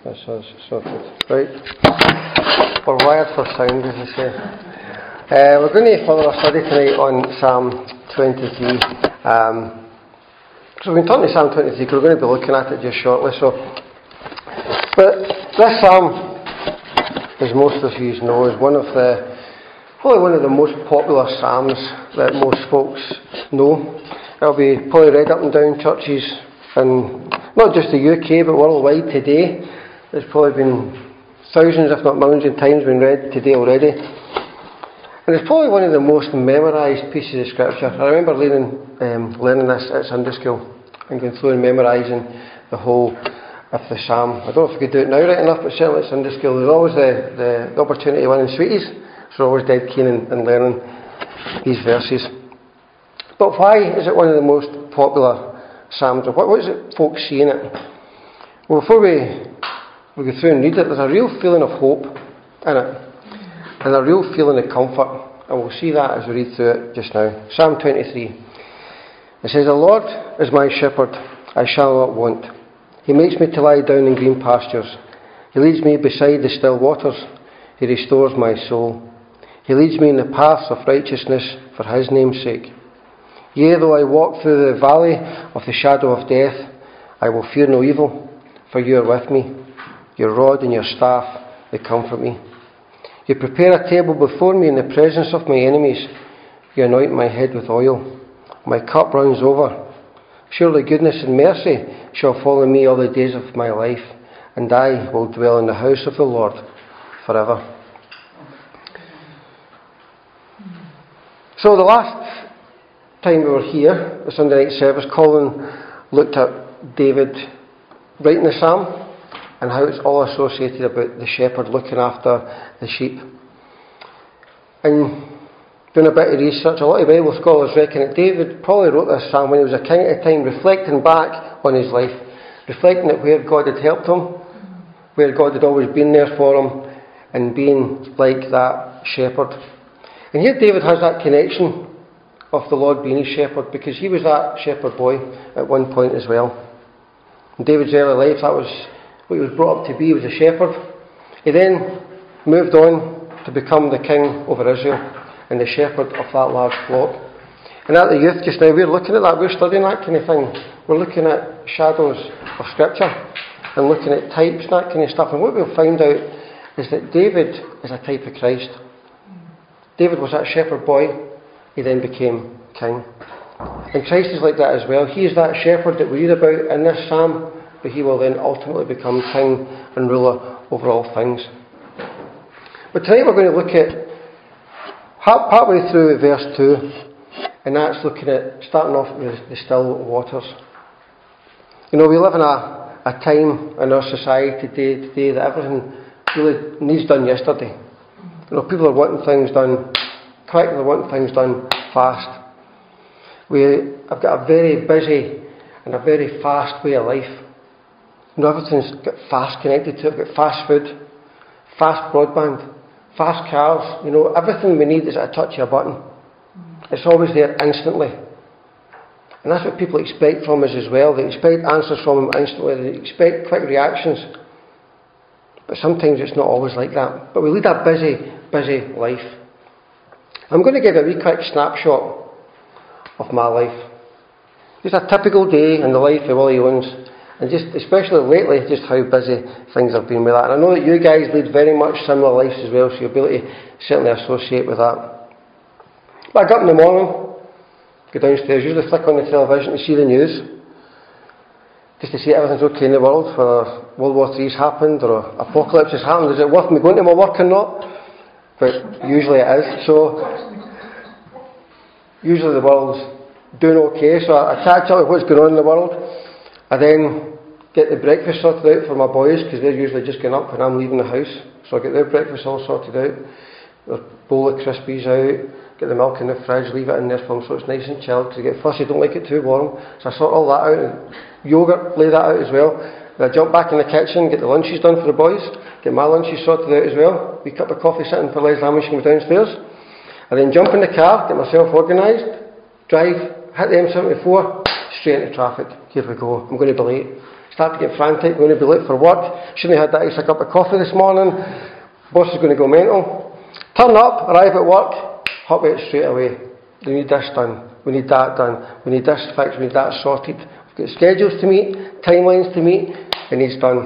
That's us sorted. Right. We're wired for sound, as they say. We're going to follow our study tonight on Psalm 23. So we've been talking to Psalm 23 because we're going to be looking at it just shortly. But this psalm, as most of you know, is probably one of the most popular psalms that most folks know. It'll be probably read up and down churches, and not just the UK but worldwide today. It's probably been thousands, if not millions of times, been read today already. And it's probably one of the most memorised pieces of scripture. I remember learning this at Sunday school and going through and memorising the whole of the psalm. I don't know if we could do it now right enough, but certainly at Sunday school there's always the opportunity of winning sweeties, so we're always dead keen in learning these verses. But why is it one of the most popular psalms? What is it folks see in it? Well, before we go through and read it, there's a real feeling of hope in it, and a real feeling of comfort, and we'll see that as we read through it just now. Psalm 23. It says, "The Lord is my shepherd, I shall not want. He makes me to lie down in green pastures. He leads me beside the still waters. He restores my soul. He leads me in the paths of righteousness for his name's sake. Yea, though I walk through the valley of the shadow of death, I will fear no evil, for you are with me. Your rod and your staff, they comfort me. You prepare a table before me in the presence of my enemies. You anoint my head with oil. My cup runs over. Surely goodness and mercy shall follow me all the days of my life, and I will dwell in the house of the Lord forever." So the last time we were here, the Sunday night service, Colin looked at David writing the psalm and how it's all associated about the shepherd looking after the sheep. And doing a bit of research, a lot of Bible scholars reckon that David probably wrote this psalm when he was a king at the time, reflecting back on his life, reflecting at where God had helped him, where God had always been there for him, and being like that shepherd. And here David has that connection of the Lord being his shepherd, because he was that shepherd boy at one point as well. In David's early life, that was what he was brought up to be. He was a shepherd. He then moved on to become the king over Israel and the shepherd of that large flock. And at the youth just now, we're looking at that, we're studying that kind of thing. We're looking at shadows of scripture and looking at types and that kind of stuff. And what we'll find out is that David is a type of Christ. David was that shepherd boy, he then became king. And Christ is like that as well. He is that shepherd that we read about in this psalm, but he will then ultimately become king and ruler over all things. But tonight we're going to look at partway through verse 2, and that's looking at starting off with the still waters. You know, we live in a time in our society today that everything really needs done yesterday. You know, people are wanting things done quick, they're wanting things done fast. I've got a very busy and a very fast way of life. You know, everything's got fast connected to it. We've got fast food, fast broadband, fast cars. You know, everything we need is at a touch of a button. It's always there instantly. And that's what people expect from us as well. They expect answers from them instantly. They expect quick reactions. But sometimes it's not always like that. But we lead a busy, busy life. I'm going to give you a wee quick snapshot of my life. Just a typical day in the life of Willie Owens. And just, especially lately, just how busy things have been with that. And I know that you guys lead very much similar lives as well, so you'll be able to certainly associate with that. But I get up in the morning, go downstairs, usually flick on the television to see the news, just to see everything's okay in the world, whether World War III's happened or apocalypse has happened. Is it worth me going to my work or not? But usually it is. So usually the world's doing okay, so I catch up with what's going on in the world. I then get the breakfast sorted out for my boys, because they're usually just getting up when I'm leaving the house. So I get their breakfast all sorted out, their bowl of Crispies out, get the milk in the fridge, leave it in there for them so it's nice and chilled, because they get fussy, don't like it too warm. So I sort all that out, and yogurt, lay that out as well. And I jump back in the kitchen, get the lunches done for the boys, get my lunches sorted out as well. Wee cup of coffee sitting for Leslie when she comes downstairs. I then jump in the car, get myself organised, drive, hit the M74, straight into traffic. Here we go, I'm going to be late. Start to get frantic, going to be late for work. Shouldn't have had that extra cup of coffee this morning. Boss is going to go mental. Turn up, arrive at work, hop out straight away. We need this done. We need that done. We need this fixed. We need that sorted. We've got schedules to meet, timelines to meet, and he's done.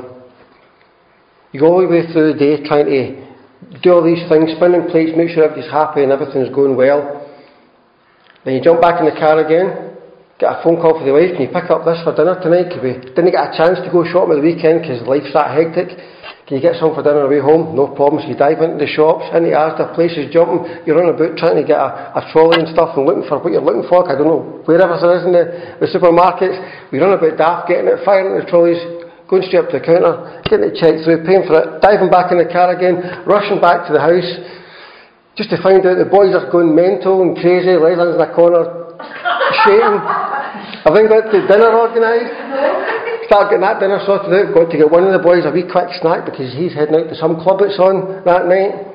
You go all the way through the day trying to do all these things, spinning plates, make sure everybody's happy and everything's going well. Then you jump back in the car again, get a phone call for the wife, can you pick up this for dinner tonight? Because we didn't get a chance to go shopping at the weekend because life's that hectic. Can you get some for dinner on the way home? No problem. So you dive into the shops, into Asda, places jumping, you're on about trying to get a trolley and stuff and looking for what you're looking for. I don't know, wherever there is in the supermarkets. We run about daft, getting it, firing the trolleys, going straight up to the counter, getting it checked through, paying for it, diving back in the car again, rushing back to the house, just to find out the boys are going mental and crazy, Leslie's in the corner, shaking. I've then got the dinner organised. Start getting that dinner sorted out. Got to get one of the boys a wee quick snack because he's heading out to some club it's on that night.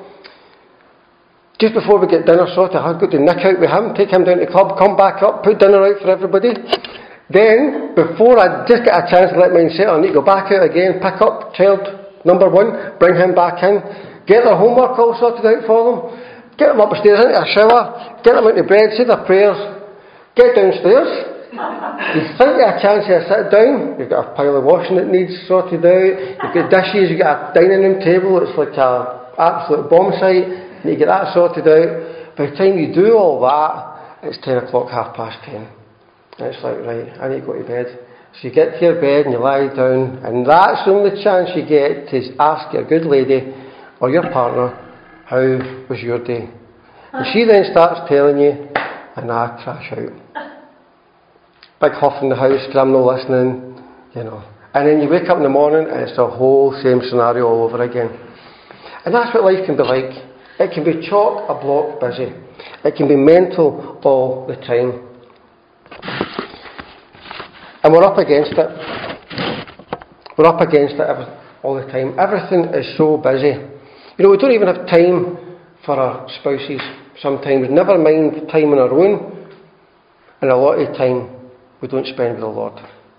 Just before we get dinner sorted, I've got to nick out with him, take him down to the club, come back up, put dinner out for everybody. Then, before I just get a chance to let mine settle, I need to go back out again, pick up child number 1, bring him back in, get their homework all sorted out for them, get them upstairs into a shower, get them into bed, say their prayers, get downstairs. You think you have a chance to sit down, you've got a pile of washing that needs sorted out, you've got dishes, you've got a dining room table, it's like an absolute bomb site, you need to get that sorted out. By the time you do all that, it's 10 o'clock, 10:30. And it's like, right, I need to go to bed. So you get to your bed and you lie down, and that's the only chance you get to ask your good lady or your partner, how was your day? And she then starts telling you, and I crash out. Big huff in the house because I'm not listening, you know. And then you wake up in the morning and it's the whole same scenario all over again. And that's what life can be like. It can be chock a block busy. It can be mental all the time. And we're up against it. We're up against it all the time. Everything is so busy. You know, we don't even have time for our spouses sometimes. Never mind time on our own. And a lot of time we don't spend with the Lord.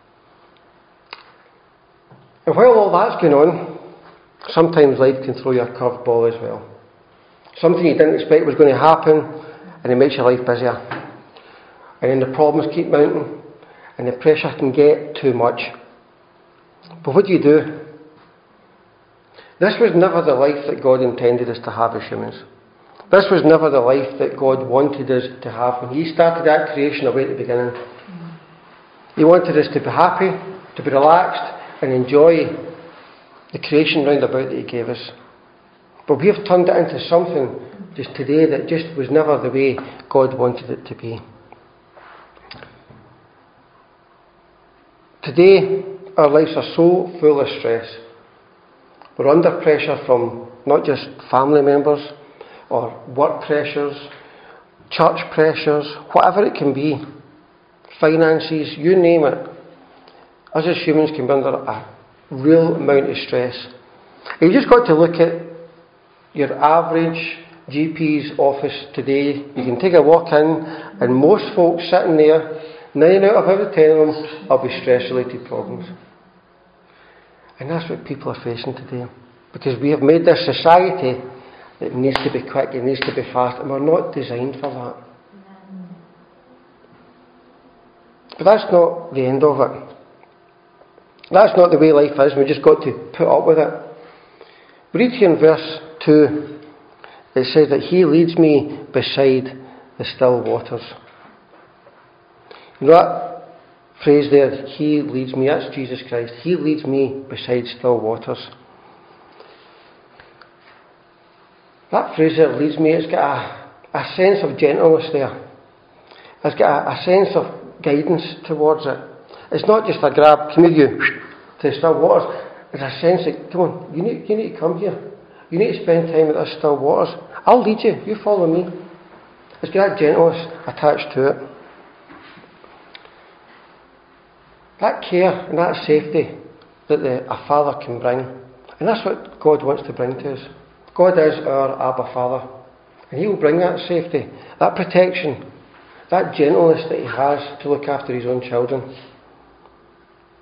And while all that's going on, sometimes life can throw you a curveball as well. Something you didn't expect was going to happen, and it makes your life busier. And then the problems keep mounting, and the pressure can get too much. But what do? This was never the life that God intended us to have as humans. This was never the life that God wanted us to have when He started that creation away at the beginning. He wanted us to be happy, to be relaxed, and enjoy the creation round about that He gave us. But we have turned it into something just today that just was never the way God wanted it to be. Today, our lives are so full of stress. We're under pressure from not just family members or work pressures, church pressures, whatever it can be. Finances, you name it. Us as humans can be under a real amount of stress. And you just got to look at your average GP's office today. You can take a walk in, and most folks sitting there, 9 out of every 10 of them will be stress-related problems. And that's what people are facing today. Because we have made this society that needs to be quick, it needs to be fast, and we're not designed for that. But that's not the end of it. That's not the way life is. We've just got to put up with it. We read here in verse 2, it says that He leads me beside the still waters. You know that phrase there, He leads me, that's Jesus Christ. He leads me beside still waters. That phrase there, leads me, it's got a sense of gentleness there. It's got a sense of guidance towards it. It's not just a grab, come with you to still waters. It's a sense that, come on, you need to come here. You need to spend time with us still waters. I'll lead you, you follow me. It's got that gentleness attached to it. That care and that safety that a father can bring. And that's what God wants to bring to us. God is our Abba Father. And He will bring that safety, that protection, that gentleness that He has to look after His own children.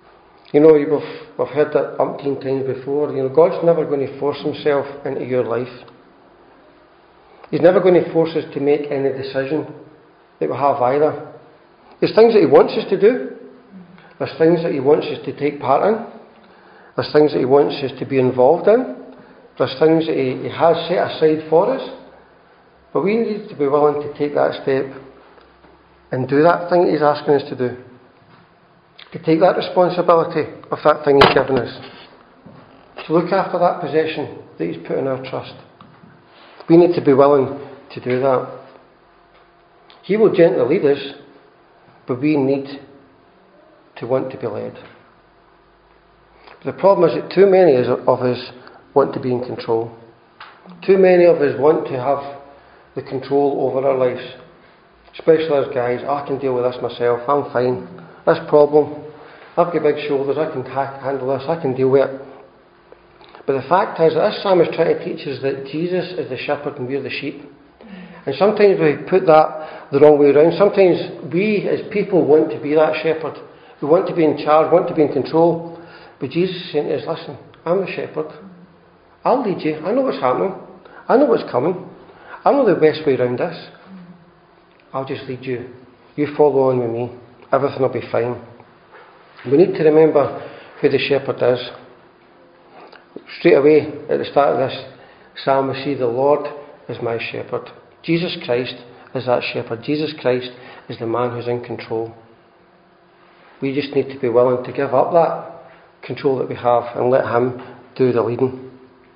You know, we've heard that umpteen times before. You know, God's never going to force himself into your life. He's never going to force us to make any decision that we have either. There's things that he wants us to do. There's things that he wants us to take part in. There's things that he wants us to be involved in. There's things that he has set aside for us. But we need to be willing to take that step and do that thing that he's asking us to do. To take that responsibility of that thing he's given us. To look after that possession that he's put in our trust. We need to be willing to do that. He will gently lead us, but we need to want to be led. But the problem is that too many of us want to be in control. Too many of us want to have the control over our lives. Especially as guys, I can deal with this myself, I'm fine. This problem, I've got big shoulders, I can handle this, I can deal with it. But the fact is that this psalm is trying to teach us that Jesus is the shepherd and we're the sheep. And sometimes we put that the wrong way around. Sometimes we as people want to be that shepherd. We want to be in charge, want to be in control. But Jesus is saying to us, listen, I'm the shepherd. I'll lead you. I know what's happening. I know what's coming. I know the best way around this. I'll just lead you. You follow on with me. Everything will be fine. We need to remember who the shepherd is. Straight away at the start of this psalm we see the Lord is my shepherd. Jesus Christ is that shepherd. Jesus Christ is the man who's in control. We just need to be willing to give up that control that we have and let him do the leading.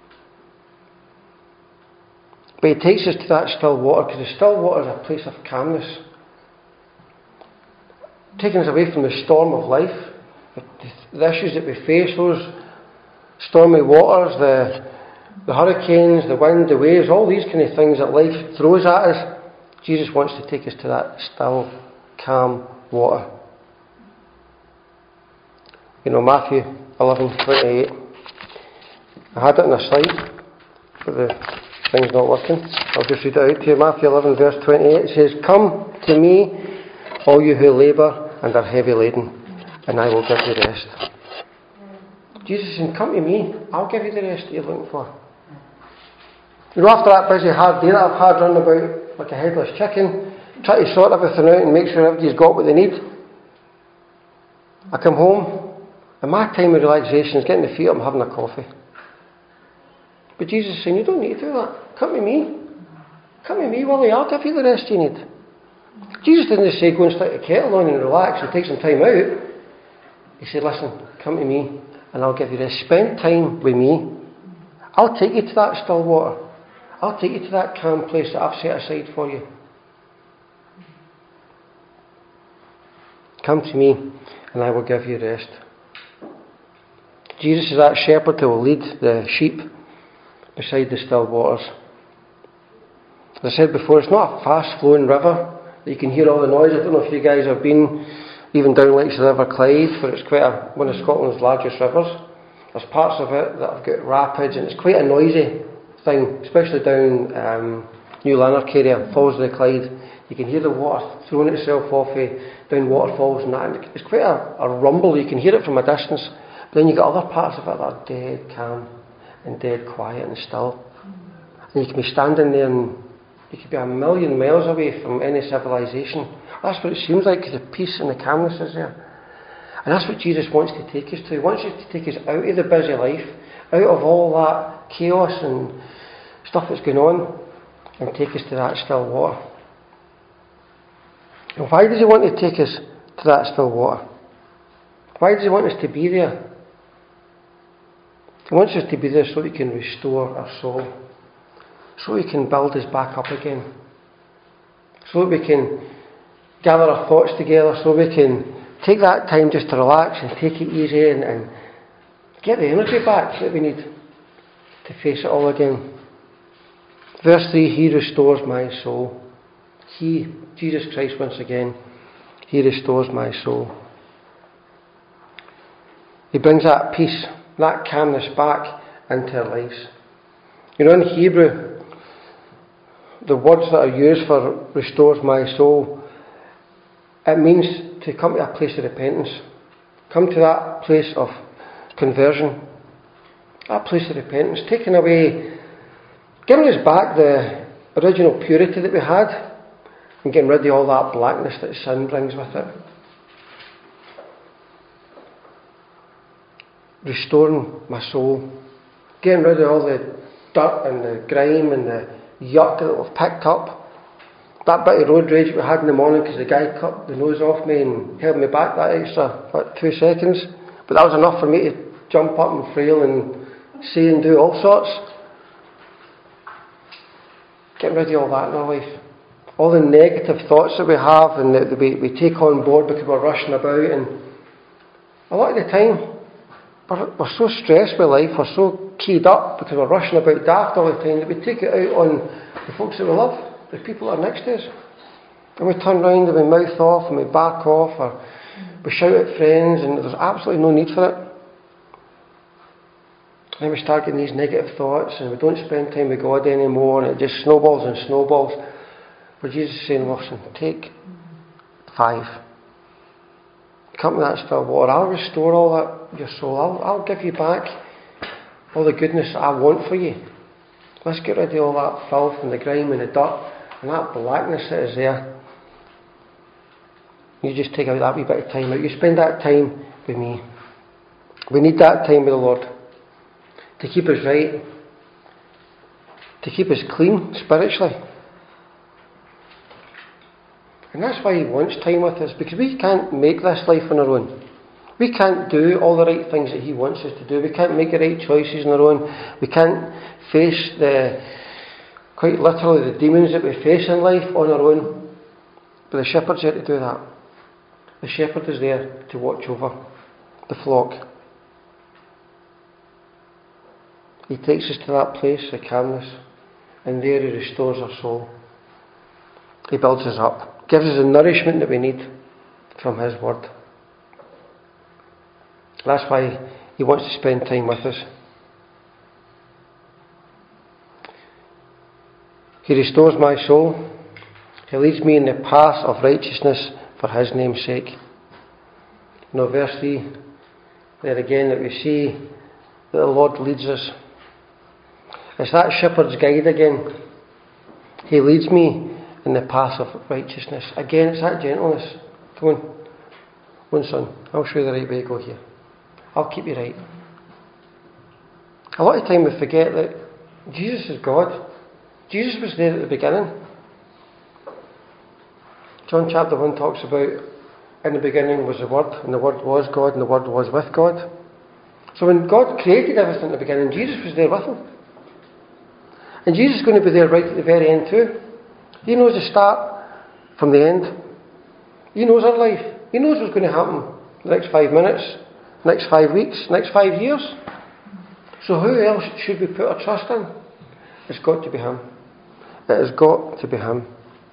But he takes us to that still water, because the still water is a place of calmness. Taking us away from the storm of life, the issues that we face, those stormy waters, the hurricanes, the wind, the waves, all these kind of things that life throws at us. Jesus wants to take us to that still, calm water. You know, Matthew 11:28. I had it on a slide, but the thing's not working. I'll just read it out to you. Matthew 11 verse 28. It says, "Come to me, all you who labour and are heavy laden, and I will give you rest." Jesus is saying, come to me, I'll give you the rest that you're looking for. You know, after that busy hard day that I've had running about like a headless chicken, trying to sort everything out and make sure everybody's got what they need, I come home, and my time of relaxation is getting the feet up and having a coffee. But Jesus is saying, you don't need to do that. Come to me. Come to me, Willie, I'll give you the rest you need. Jesus didn't just say, go and stick the kettle on and relax and take some time out. He said, listen, come to me and I'll give you rest. Spend time with me. I'll take you to that still water. I'll take you to that calm place that I've set aside for you. Come to me and I will give you rest. Jesus is that shepherd who will lead the sheep beside the still waters. As I said before, it's not a fast-flowing river that you can hear all the noise. I don't know if you guys have been even down Lakes of the River Clyde, where it's quite one of Scotland's largest rivers. There's parts of it that have got rapids, and it's quite a noisy thing, especially down New Lanark area, Falls of the Clyde. You can hear the water throwing itself off down waterfalls and that. And it's quite a rumble. You can hear it from a distance. But then you get other parts of it that are dead calm and dead quiet and still. And you can be standing there and you could be a million miles away from any civilization. That's what it seems like, because the peace and the calmness is there. And that's what Jesus wants to take us to. He wants us to take us out of the busy life, out of all that chaos and stuff that's going on, and take us to that still water. And why does he want to take us to that still water? Why does he want us to be there? He wants us to be there so he can restore our soul, so he can build us back up again, so that we can gather our thoughts together, so we can take that time just to relax and take it easy and get the energy back that we need to face it all again. Verse 3, he restores my soul. He, Jesus Christ, once again, he restores my soul. He brings that peace, that calmness back into our lives. You know, in Hebrew, the words that are used for restores my soul, it means to come to a place of repentance, come to that place of conversion, that place of repentance, taking away, giving us back the original purity that we had, and getting rid of all that blackness that sin brings with it. Restoring my soul, getting rid of all the dirt and the grime and the yuck that we've picked up. That bit of road rage we had in the morning because the guy cut the nose off me and held me back that extra 2 seconds. But that was enough for me to jump up and frail and say and do all sorts. Getting rid of all that in our life. All the negative thoughts that we have and that we take on board because we're rushing about. And a lot of the time, we're so stressed with life, we're so keyed up because we're rushing about daft all the time that we take it out on the folks that we love, the people that are next to us. And we turn round and we mouth off and we back off, or we shout at friends, and there's absolutely no need for it. And then we start getting these negative thoughts and we don't spend time with God anymore, and it just snowballs and snowballs. But Jesus is saying, listen, take 5. Come to that still water. I'll restore all that, your soul. I'll give you back all the goodness I want for you. Let's get rid of all that filth and the grime and the dirt and that blackness that is there. You just take out that wee bit of time out. You spend that time with me. We need that time with the Lord to keep us right, to keep us clean spiritually. And that's why He wants time with us, because we can't make this life on our own. We can't do all the right things that He wants us to do. We can't make the right choices on our own. We can't face quite literally the demons that we face in life on our own. But the shepherd's there to do that. The shepherd is there to watch over the flock. He takes us to that place of calmness, and there He restores our soul. He builds us up, gives us the nourishment that we need from His word. That's why He wants to spend time with us. He restores my soul. He leads me in the path of righteousness for His name's sake. Verse 3, there again that we see that the Lord leads us. It's that shepherd's guide again. He leads me in the path of righteousness. Again, it's that gentleness. Come on. One son, I'll show you the right way to go here. I'll keep you right. A lot of time we forget that Jesus is God. Jesus was there at the beginning. John chapter 1 talks about, in the beginning was the Word, and the Word was God, and the Word was with God. So when God created everything at the beginning, Jesus was there with Him. And Jesus is going to be there right at the very end too. He knows the start from the end. He knows our life. He knows what's going to happen the next 5 minutes, next 5 weeks, next 5 years. So who else should we put our trust in? It's got to be Him. It has got to be Him.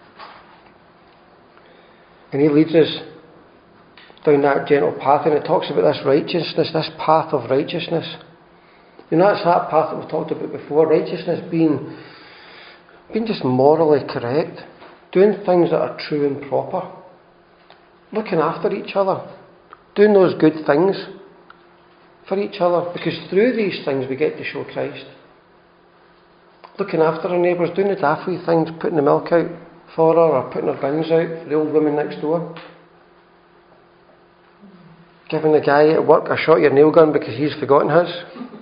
And He leads us down that gentle path, and it talks about this righteousness, this path of righteousness. You know, that's that path that we've talked about before. Righteousness being just morally correct, doing things that are true and proper, looking after each other, doing those good things for each other, because through these things we get to show Christ. Looking after our neighbours, doing the daffy things, putting the milk out for her, or putting her bins out for the old woman next door. Giving the guy at work a shot of your nail gun because he's forgotten his.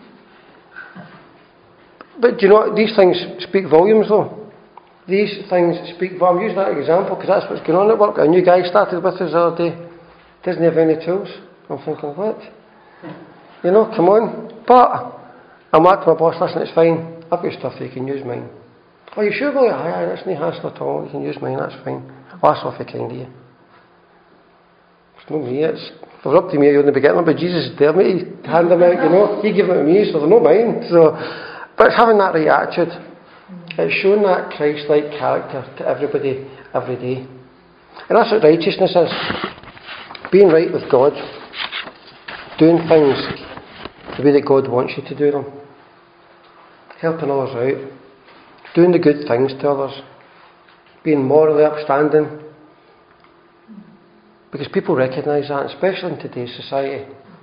But do you know what? These things speak volumes though. These things speak volumes. I'm using that example because that's what's going on at work. A new guy started with us the other day. Doesn't have any tools. I'm thinking, what? You know, come on. But I'm like to my boss, listen, it's fine. I've got stuff that you can use mine. Oh, you sure? Well, aye, that's no hassle at all. You can use mine, that's fine. Oh, that's awfully kind of you. It's not me, it's up to me, you're in the beginning, but Jesus is there, mate. He hand them out, you know. He gave them to me, so they're not mine. So, but it's having that right attitude. It's showing that Christ-like character to everybody, every day. And that's what righteousness is. Being right with God. Doing things the way that God wants you to do them. Helping others out. Doing the good things to others. Being morally upstanding. Because people recognise that, especially in today's society.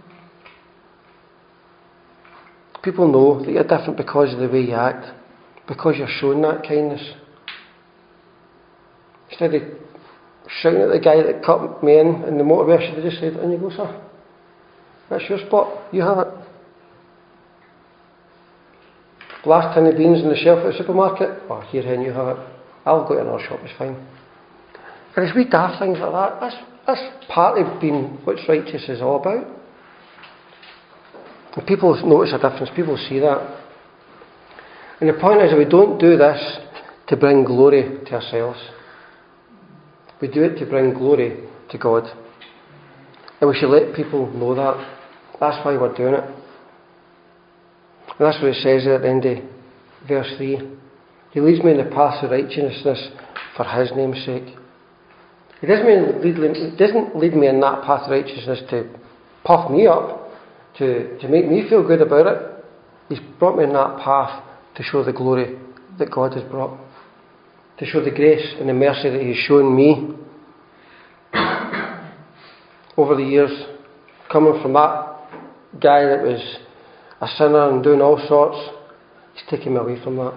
People know that you're different because of the way you act, because you're showing that kindness. Instead of shouting at the guy that cut me in the motorway, I should have just said, "In you go, sir. That's your spot. You have it." Last tin of beans on the shelf at the supermarket. "Oh, here, hen, you have it. I'll go to another shop, it's fine." And it's wee daft things like that. That's partly being what's righteous is all about. And people notice a difference. People see that. And the point is that we don't do this to bring glory to ourselves. We do it to bring glory to God. And we should let people know that. That's why we're doing it. And that's what it says at the end of verse 3. He leads me in the paths of righteousness for His name's sake. He doesn't lead me in that path of righteousness to puff me up, to make me feel good about it. He's brought me in that path to show the glory that God has brought. To show the grace and the mercy that He's shown me over the years, coming from that guy that was a sinner and doing all sorts. He's taken me away from that.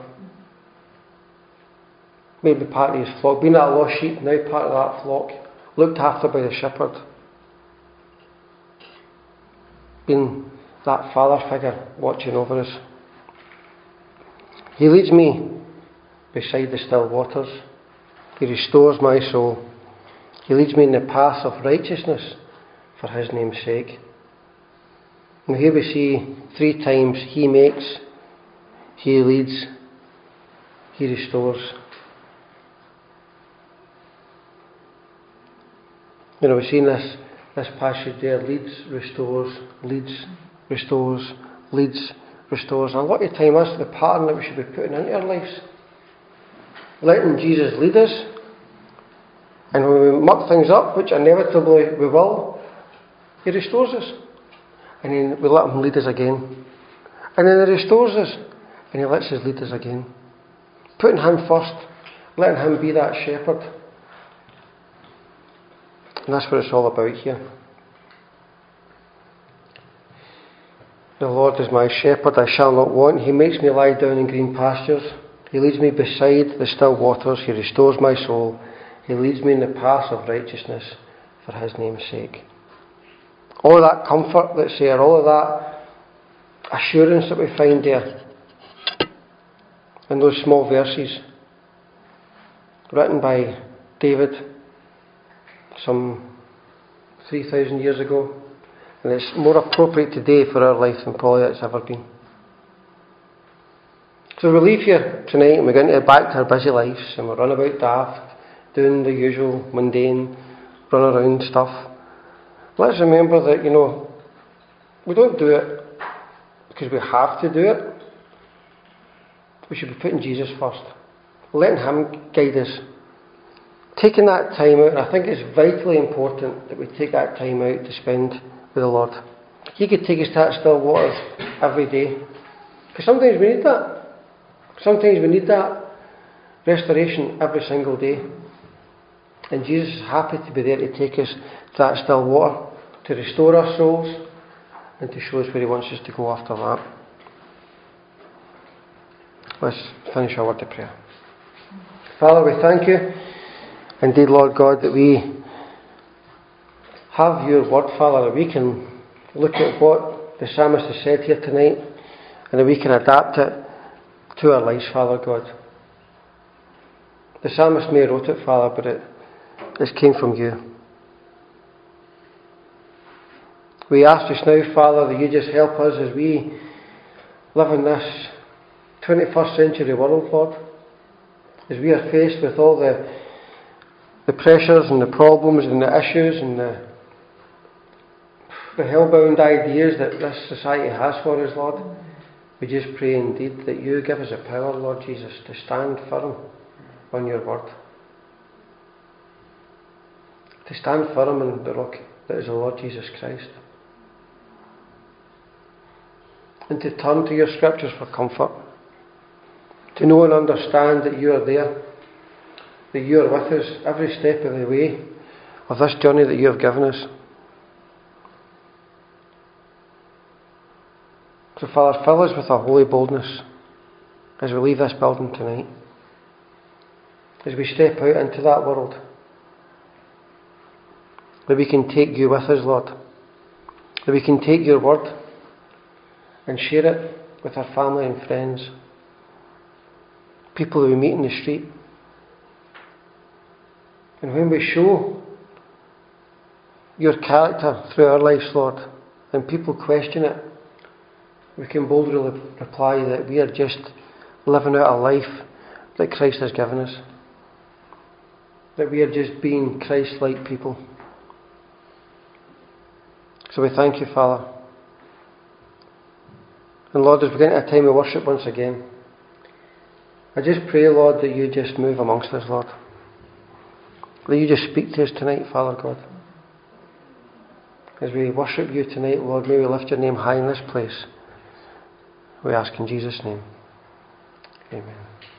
Made me part of His flock. Being that lost sheep, now part of that flock. Looked after by the shepherd. Being that father figure watching over us. He leads me beside the still waters. He restores my soul. He leads me in the path of righteousness for His name's sake. And here we see 3 times He makes, He leads, He restores. We've seen this passage there. Leads, restores, leads, restores, leads, restores. And a lot of the time that's the pattern that we should be putting into our lives. Letting Jesus lead us. And when we muck things up, which inevitably we will, He restores us. And then we let Him lead us again. And then He restores us. And He lets us lead us again. Putting Him first. Letting Him be that shepherd. And that's what it's all about here. The Lord is my shepherd, I shall not want. He makes me lie down in green pastures. He leads me beside the still waters. He restores my soul. He leads me in the paths of righteousness for His name's sake. All of that comfort that's there, all of that assurance that we find there in those small verses written by David some 3,000 years ago, and it's more appropriate today for our life than probably it's ever been. So we leave here tonight and we go back to our busy lives and we run about daft, doing the usual mundane, run around stuff. Let's remember that, we don't do it because we have to do it. We should be putting Jesus first, letting Him guide us. Taking that time out, and I think it's vitally important that we take that time out to spend with the Lord. He could take us to that still waters every day. Because sometimes we need that. Sometimes we need that restoration every single day. And Jesus is happy to be there to take us to that still water, to restore our souls, and to show us where He wants us to go after that. Let's finish our word of prayer. Father, we thank You. Indeed, Lord God, that we have Your word, Father, that we can look at what the psalmist has said here tonight and that we can adapt it to our lives, Father God. The psalmist may have wrote it, Father, but it came from You. We ask just now, Father, that You just help us as we live in this 21st century world, Lord, as we are faced with all the pressures and the problems and the issues and the hellbound ideas that this society has for us, Lord. We just pray indeed that You give us the power, Lord Jesus, to stand firm on Your word. To stand firm on the rock that is the Lord Jesus Christ. And to turn to Your scriptures for comfort. To know and understand that You are there. That You are with us every step of the way. of this journey that you have given us. So, Father, fill us with a holy boldness as we leave this building tonight, as we step out into that world, that we can take you with us, Lord, that we can take your word and share it with our family and friends, people that we meet in the street. And when we show your character through our lives, Lord, and people question it, we can boldly reply that we are just living out a life that Christ has given us, that we are just being Christ-like people. So we thank you, Father. And Lord, as we get into a time of worship once again, I just pray, Lord, that you just move amongst us, Lord. That you just speak to us tonight, Father God. As we worship you tonight, Lord, may we lift your name high in this place. We ask in Jesus' name. Amen.